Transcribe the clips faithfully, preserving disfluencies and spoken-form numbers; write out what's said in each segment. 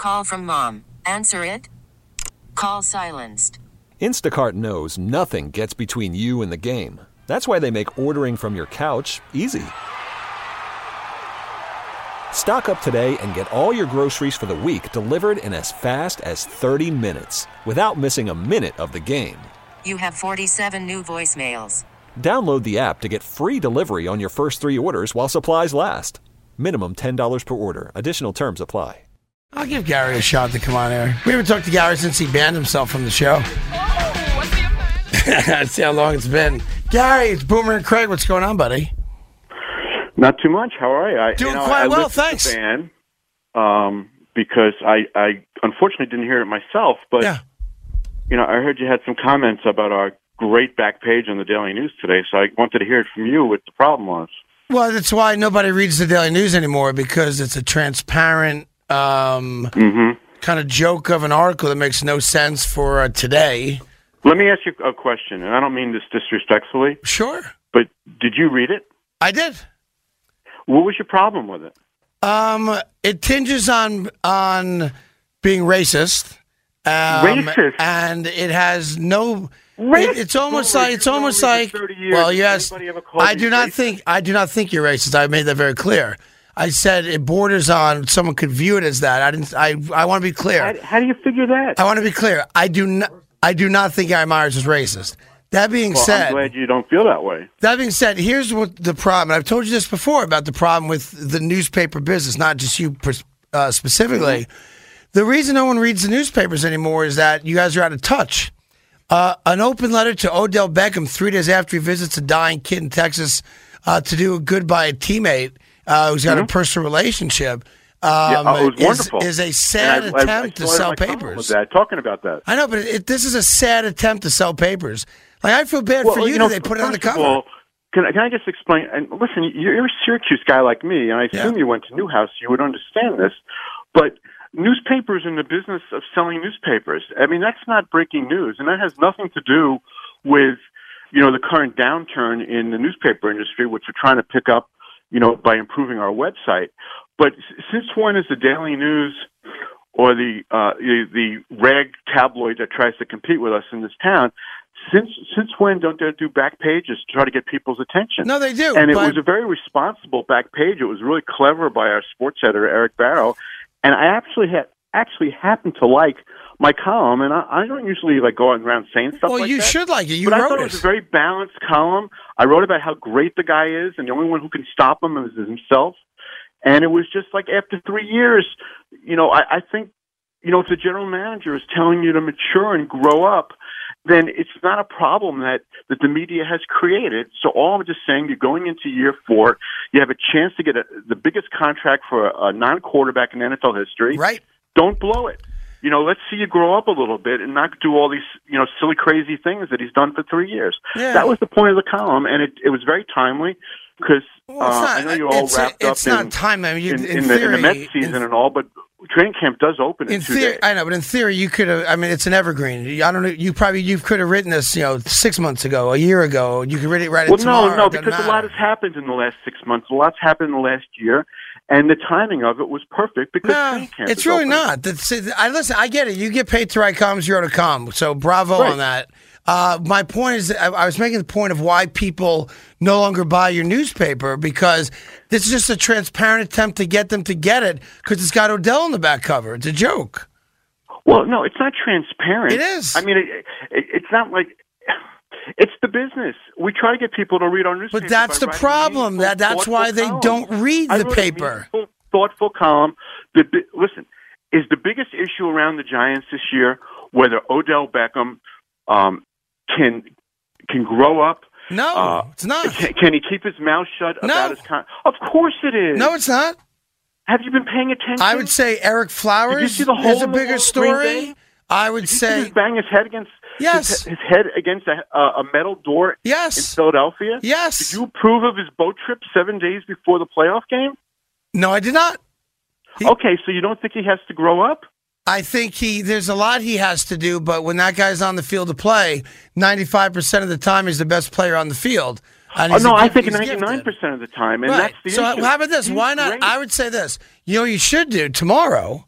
call from mom. Answer it. Call silenced. Instacart knows nothing gets between you and the game. That's why they make ordering from your couch easy. Stock up today and get all your groceries for the week delivered in as fast as thirty minutes without missing a minute of the game. You have forty-seven new voicemails. Download the app to get free delivery on your first three orders while supplies last. Minimum ten dollars per order. Additional terms apply. I'll give Gary a shot to come on air. We haven't talked to Gary since he banned himself from the show. Oh, what's the impact? Let's see how long it's been. Gary, it's Boomer and Craig. What's going on, buddy? Not too much. How are you? I, Doing you know, quite I well, listened thanks. To the band, um, because I, I unfortunately didn't hear it myself, but Yeah. you know, I heard you had some comments about our great back page on the Daily News today, so I wanted to hear it from you what the problem was. Well, that's why nobody reads the Daily News anymore, because it's a transparent um, Mm-hmm. kind of joke of an article that makes no sense for uh, today. Let me ask you a question, and I don't mean this disrespectfully, Sure. but did you read it? I did. What was your problem with it? Um, it tinges on on being racist. Um, Racist? And it has no... Racist? It, it's almost Boomer, like it's you've known almost me for like thirty years. well, Has yes. anybody ever called I you do not racist? think I do not think you're racist. I made that very clear. I said it borders on someone could view it as that. I didn't. I I want to be clear. How, how do you figure that? I want to be clear. I do not. I do not think Gary Myers is racist. That being well, said, I'm glad you don't feel that way. that being said, here's what the problem. And I've told you this before about the problem with the newspaper business, not just you uh, specifically. Mm-hmm. The reason no one reads the newspapers anymore is that you guys are out of touch. Uh, an open letter to Odell Beckham three days after he visits a dying kid in Texas uh, to do a good by a teammate uh, who's got Mm-hmm. a personal relationship um, Yeah, oh, it was is, wonderful. is a sad And I- I- attempt I to started sell my column papers. With that, talking about that. I know, but it, this is a sad attempt to sell papers. Like, I feel bad for you, know, that they put it on the first of cover. all, can, I- can I just explain? And listen, you're, you're a Syracuse guy like me, and I assume Yeah. you went to Newhouse, you would understand this. But newspapers in the business of selling newspapers, I mean, that's not breaking news, and that has nothing to do with, you know, the current downturn in the newspaper industry, which we're trying to pick up, you know, by improving our website. But s- since when is the Daily News or the uh, the, the rag tabloid that tries to compete with us in this town, since since when don't they do back pages to try to get people's attention? No, they do. And it but- was a very responsible back page. It was really clever by our sports editor, Eric Barrow. And I actually had actually happened to like my column, and I, I don't usually like go around saying stuff well, like you that. should like it. You but I wrote thought it it. was a very balanced column. I wrote about how great the guy is, and the only one who can stop him is himself. And it was just like after three years, you know, I, I think, you know, if the general manager is telling you to mature and grow up, then it's not a problem that, that the media has created. So all I'm just saying, you're going into year four, you have a chance to get a, the biggest contract for a, a non-quarterback in N F L history. Right. Don't blow it. You know, let's see you grow up a little bit and not do all these, you know, silly, crazy things that he's done for three years. Yeah. That was the point of the column, and it, it was very timely because Well, it's uh, not, I know you're all it's, wrapped it's up not in, time. I mean, you, in, in, in, theory, the, in the Mets season in, and all, but training camp does open in, in two theory, days. I know, but in theory, you could have. I mean, it's an evergreen. I don't know. You probably you could have written this, you know, six months ago, a year ago. You could read it right Well, tomorrow. no, no, It doesn't because a lot matter. has happened in the last six months. A lot's happened in the last year, and the timing of it was perfect because No, training camp it's is really open. not. That's, I listen. I get it. You get paid to write columns. You wrote a column. So bravo Right. on that. Uh, my point is, I, I was making the point of why people no longer buy your newspaper, because this is just a transparent attempt to get them to get it because it's got Odell on the back cover. It's a joke. Well, no, it's not transparent. It is. I mean, it, it, it's not like it's the business. We try to get people to read our newspaper. But that's by the writing problem. meaningful, That that's why thoughtful they columns. don't read I the wrote a paper. meaningful, thoughtful column. The bi- listen is the biggest issue around the Giants this year whether Odell Beckham um, can can grow up. No, Uh, it's not. Can, can he keep his mouth shut No. about his con- Of course it is. No, it's not. Have you been paying attention? I would say Eric Flowers Did you see the hole is a in the bigger wall story. Green Bay? I would Did you see say him bang his head against Yes. his, his head against a, uh, a metal door in yes, Philadelphia? yes. Did you approve of his boat trip seven days before the playoff game? No, I did not. He- Okay, so you don't think he has to grow up? I think he there's a lot he has to do, but when that guy's on the field to play, ninety-five percent of the time he's the best player on the field. And Oh, he's no, a I gift- think he's ninety-nine gifted. percent of the time, and Right. that's the so issue. how about this? He's Why not? great. I would say this. You know, what you should do tomorrow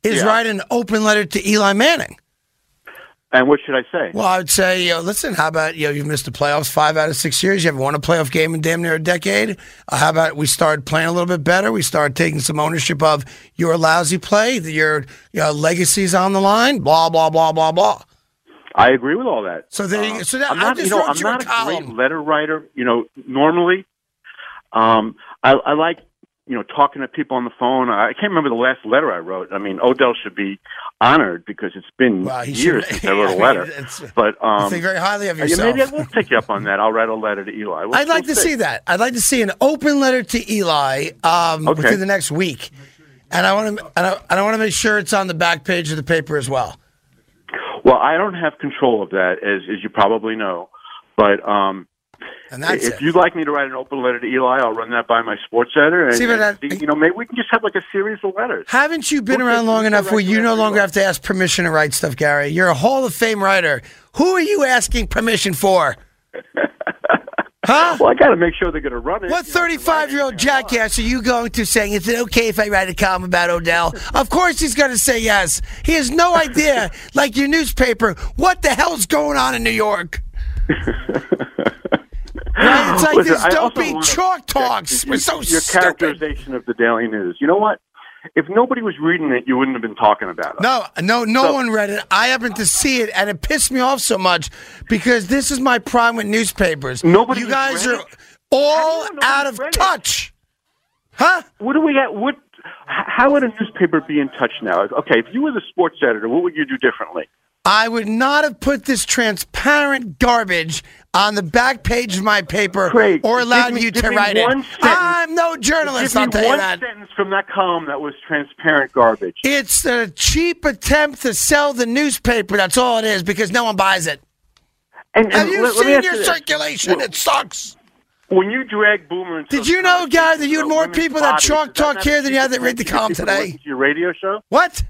is Yeah. write an open letter to Eli Manning. And what should I say? Well, I would say, you know, listen, how about, you know, you've missed the playoffs five out of six years. You haven't won a playoff game in damn near a decade. Uh, how about we start playing a little bit better? We start taking some ownership of your lousy play, your you know, legacy's on the line, blah, blah, blah, blah, blah. I agree with all that. So there you Um, go. So that, I'm I not, just you know, wrote I'm you a not a column. great letter writer. You know, normally, um, I, I like, you know, talking to people on the phone. I can't remember the last letter I wrote. I mean, Odell should be honored because it's been Wow, he years should- since I wrote a I mean, letter. it's- But You um, think very highly of yeah, yourself. maybe I will take you up on that. I'll write a letter to Eli. We'll- I'd like we'll to see that. I'd like to see an open letter to Eli um, Okay. within the next week, and I want to. And I, and I want to make sure it's on the back page of the paper as well. Well, I don't have control of that, as as you probably know. But um, And that's if it. you'd like me to write an open letter to Eli, I'll run that by my sports editor. And, See, but and that- see, you know, maybe we can just have like a series of letters. Haven't you been We'll around take- long we'll enough take where you right no to longer Eli. have to ask permission to write stuff, Gary? You're a Hall of Fame writer. Who are you asking permission for? Huh? Well, I got to make sure they're going to run it. What You know, thirty-five-year-old jackass are you going to saying, is it okay if I write a column about Odell? Of course he's going to say yes. He has no idea, like your newspaper, what the hell's going on in New York. Right? It's like Listen, this I don't also be wanna- chalk talks. We're so Your stupid. characterization of the Daily News. You know what? If nobody was reading it, you wouldn't have been talking about it. No, no, no So- one read it. I happened to see it, and it pissed me off so much because this is my problem with newspapers. Nobody you has guys read are it? all How do you know out nobody's of read it? touch. Huh? What do we at? What? h- How would a newspaper be in touch now? Okay, if you were the sports editor, what would you do differently? I would not have put this transparent garbage on the back page of my paper Craig, or give allowed me- you give to me write it. one sentence. I'm no journalist, Give I'll me tell you one that. sentence from that column that was transparent garbage. It's a cheap attempt to sell the newspaper. That's all it is because no one buys it. And, and Have you let, let me seen ask your you this. circulation? Well, It sucks. When you drag Boomer into Did you know, Gary, that you had more people that chalk talk here than you had that read the column today? To your radio show? What?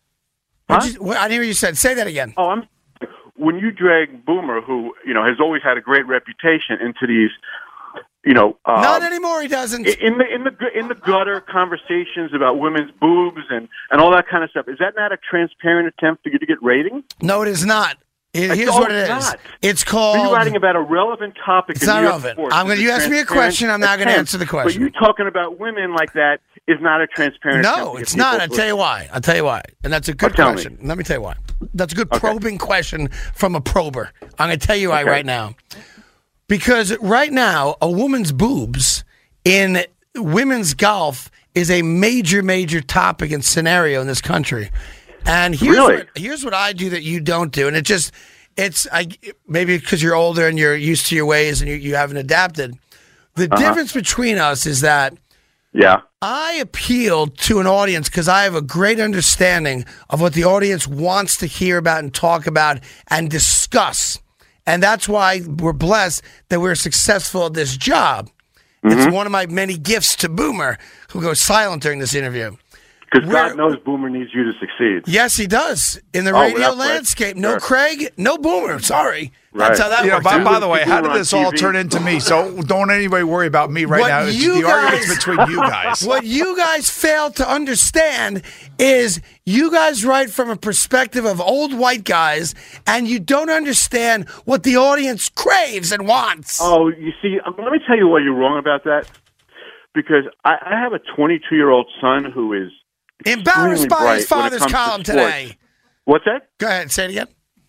Huh? What'd you- what? I didn't hear what you said. Say that again. Oh, I'm. When you drag Boomer, who you know has always had a great reputation, into these, you know, uh, Not anymore, he doesn't. in the in the in the gutter conversations about women's boobs and and all that kind of stuff, is that not a transparent attempt for you to get ratings? No, it is not. It- It's Here's all what it is. not. It's Are called... you writing about a relevant topic? It's in not New York relevant. sports? I'm gonna- It's you asked me a transparent question, I'm not gonna attempt. answer the question. But you talking about women like that is not a transparent attempt No, to get it's not. people I'll to- tell you why. I'll tell you why. And that's a good Oh, tell me. question. Let me tell you why. That's a good probing question from a prober. I'm going to tell you why Okay. right now. Because right now, a woman's boobs in women's golf is a major, major topic and scenario in this country. And here's Really? what here's what I do that you don't do, and it just it's I maybe because you're older and you're used to your ways and you, you haven't adapted. The Uh-huh. difference between us is that Yeah. I appeal to an audience because I have a great understanding of what the audience wants to hear about and talk about and discuss. And that's why we're blessed that we're successful at this job. Mm-hmm. It's one of my many gifts to Boomer, who goes silent during this interview. Because We're- God knows Boomer needs you to succeed. Yes, he does. In the Oh, radio without question. landscape. No Sure. Craig, no Boomer. Sorry. That's Right. how that You know, works. by, out. by the way, how People did on this all T V. turn into me? So don't anybody worry about me right What now. It's you the guys- argument's between you guys. What you guys fail to understand is you guys write from a perspective of old white guys, and you don't understand what the audience craves and wants. Oh, you see, um, let me tell you why you're wrong about that. Because I, I have a twenty-two-year-old son who is Embarrassed extremely by bright his when it father's comes to column sports. today. What's that? Go ahead, say it again.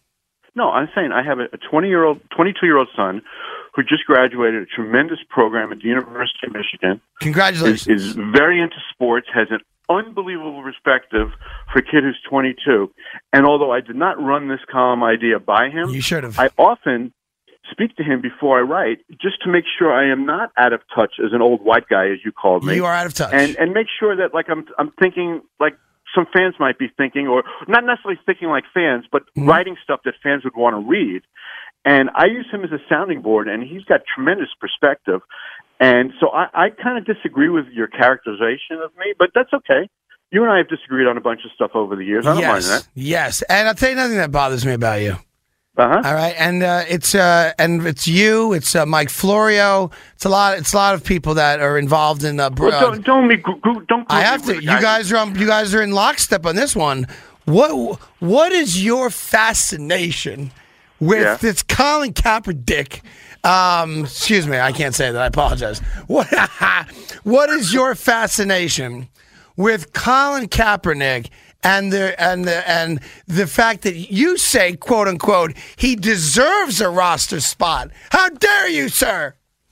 No, I'm saying I have a twenty-year-old, twenty-two-year-old son who just graduated a tremendous program at the University of Michigan. Is, Congratulations. is very into sports, has an unbelievable perspective for a kid who's twenty-two. And although I did not run this column idea by him, You should have. I often speak to him before I write, just to make sure I am not out of touch as an old white guy, as you called me. You are out of touch. and and make sure that like I'm I'm thinking like some fans might be thinking, or not necessarily thinking like fans, but Mm-hmm. writing stuff that fans would want to read. And I use him as a sounding board, and he's got tremendous perspective. And so I, I kind of disagree with your characterization of me, but that's okay. You and I have disagreed on a bunch of stuff over the years. I don't mind yes, that. yes. And I'll tell you nothing that bothers me about you. Uh-huh. All right, and uh, it's uh, and it's you, it's uh, Mike Florio, it's a lot, it's a lot of people that are involved in. Uh, br- Well, don't don't me gr- gr- don't. I group have me to. with You the guys are on, you guys are in lockstep on this one. What what is your fascination with Yeah. this Colin Kaepernick? Um, excuse me, I can't say that. I apologize. What what is your fascination with Colin Kaepernick and the and the and the fact that you say, quote unquote, he deserves a roster spot? How dare you, sir?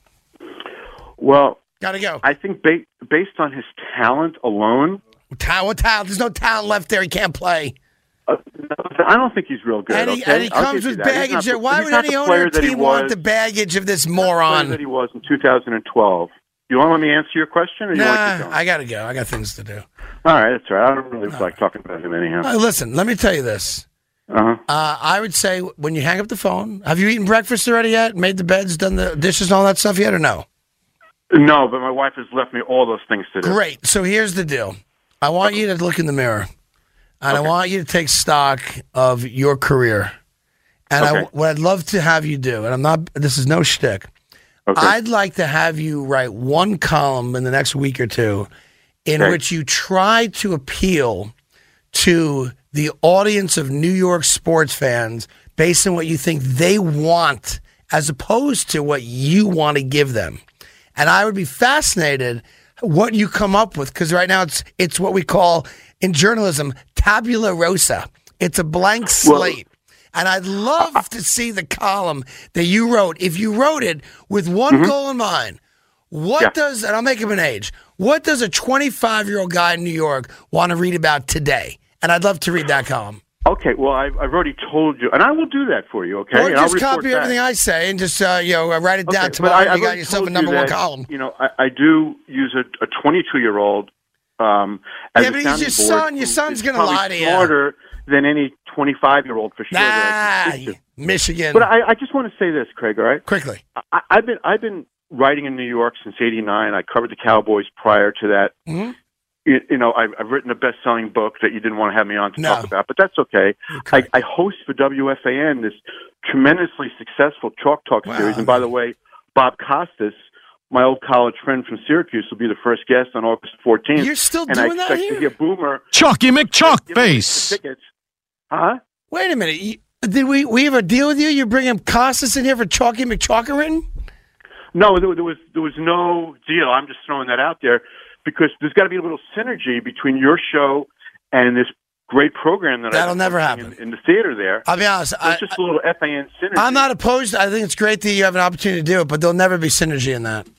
Well, Gotta go. I think ba- based on his talent alone, Ta- what talent? There's no talent left there. He can't play. uh, I don't think he's real good. And he, okay? and he I'll comes give you with that. He's baggage. not there. the- Why he's would not any the owner player of that he team want was- the baggage of this player that moron? he was in two thousand twelve. You want to let me answer your question, or you want to keep Nah, going? I gotta go. I got things to do. All right, that's all right. I don't really like talking about him anyhow. Uh, listen, let me tell you this. Uh-huh. Uh, I would say when you hang up the phone, have you eaten breakfast already yet? Made the beds, done the dishes, and all that stuff yet, or no? No, but my wife has left me all those things to do. Great. So here's the deal. I want you to look in the mirror, and Okay. I want you to take stock of your career. And I, Okay. what I'd love to have you do, and I'm not. This is no shtick. Okay. I'd like to have you write one column in the next week or two in Okay. which you try to appeal to the audience of New York sports fans based on what you think they want as opposed to what you want to give them. And I would be fascinated what you come up with, because right now it's it's what we call in journalism tabula rosa. It's a blank slate. And I'd love to see the column that you wrote. If you wrote it with one goal in mind, what Yeah. does, and I'll make him an age, what does a twenty-five-year-old guy in New York want to read about today? And I'd love to read that column. Okay, well, I've, I've already told you, and I will do that for you, okay? Or And I'll just report copy back. everything I say and just, uh, you know, write it down Okay, but tomorrow I- and I've you got already yourself a told number you one that, column. You know, I, I do use a, a twenty-two-year-old um, as Yeah, a but he's sounding your board son. Your who son's is gonna probably lie to you. smarter than any twenty-five-year-old for sure. that I Nah, can speak to. Michigan. But I, I just want to say this, Craig, all right? Quickly. I, I've been I've been writing in New York since eighty-nine. I covered the Cowboys prior to that. Mhm. You, you know, I've, I've written a best-selling book that you didn't want to have me on to No. talk about, but that's okay. I, correct. I host for W F A N this tremendously successful Chalk Talk Wow. series. And by the way, Bob Costas, my old college friend from Syracuse, will be the first guest on August fourteenth. You're still and I doing that expect here? to hear Boomer Chalky give me the McChalkface. tickets. Huh? Wait a minute. You, did we, we have a deal with you? You're bringing Costas in here for Chalky McChalkerin? No, there, there was there was no deal. I'm just throwing that out there because there's got to be a little synergy between your show and this great program that That'll I've been never hosting happen. in, in the theater there. I'll be honest. So I, it's just a little F A N synergy. I'm not opposed. I think it's great that you have an opportunity to do it, but there'll never be synergy in that.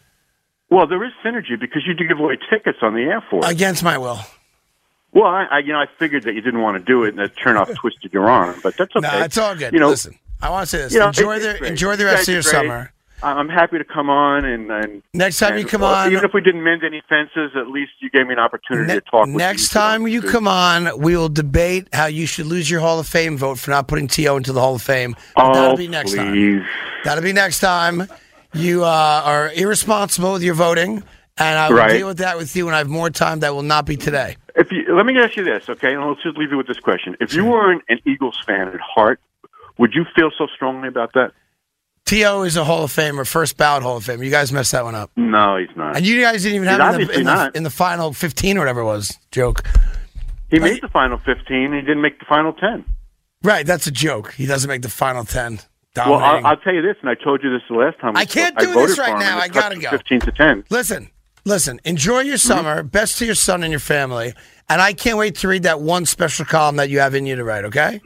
Well, there is synergy because you do give away tickets on the air for it. Against my will. Well, I, I you know I figured that you didn't want to do it and that turn off twisted your arm, but that's okay. No, it's all good. You know, Listen, I want to say this. you know, enjoy it's- the it's great. enjoy the You rest guys of your are great. summer. I'm happy to come on and, and Next time and, you come uh, on, even if we didn't mend any fences, at least you gave me an opportunity ne- to talk. With next you time you come on, we will debate how you should lose your Hall of Fame vote for not putting T O into the Hall of Fame. But Oh, that'll be next time. please. That'll be next time. You uh, are irresponsible with your voting, and I will Right. deal with that with you when I have more time. That will not be today. If you, let me ask you this, okay? And let's just leave you with this question: if you were an, an Eagles fan at heart, would you feel so strongly about that? T O is a Hall of Famer, first ballot Hall of Famer. You guys messed that one up. No, he's not. And you guys didn't even He's have it in the, obviously in, the, not. in the final fifteen or whatever it was. Joke. He made the final fifteen. He didn't make the final ten. Right, that's a joke. He doesn't make the final ten. Well, Dominating. I'll, I'll tell you this, and I told you this the last time. we I can't spoke. do voted this right for him, now. and I it's cut gotta from go. Fifteen to ten. Listen, listen. Enjoy your summer. Mm-hmm. Best to your son and your family. And I can't wait to read that one special column that you have in you to write. Okay.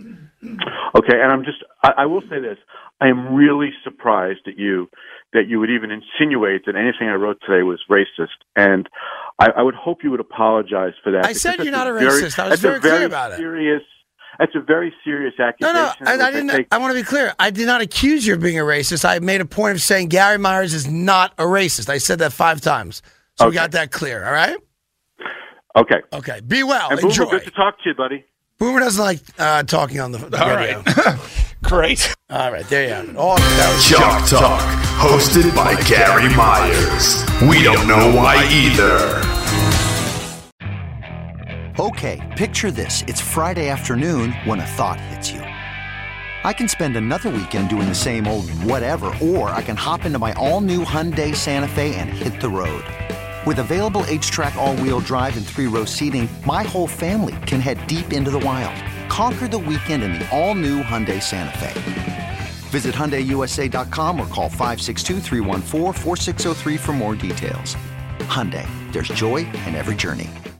Okay, and I'm just, I, I will say this. I am really surprised at you that you would even insinuate that anything I wrote today was racist. And I, I would hope you would apologize for that. I said because you're that's not a very- racist. I was that's a very clear very about it. Serious, that's a very serious No, accusation. no. I, which I didn't. take- I want to be clear. I did not accuse you of being a racist. I made a point of saying Gary Myers is not a racist. I said that five times. So we Okay. got that clear. All right. okay. Okay. Be well. And Enjoy. Boomer, good to talk to you, buddy. Boomer doesn't like uh, talking on the, the All radio. right. Great. All right. There you have it. Oh, that was Chalk Talk, hosted by Gary Myers. We don't know why either. Okay, picture this. It's Friday afternoon when a thought hits you. I can spend another weekend doing the same old whatever, or I can hop into my all-new Hyundai Santa Fe and hit the road. With available H-Track all-wheel drive and three-row seating, my whole family can head deep into the wild. Conquer the weekend in the all-new Hyundai Santa Fe. Visit Hyundai U S A dot com or call five six two, three one four, four six zero three for more details. Hyundai, there's joy in every journey.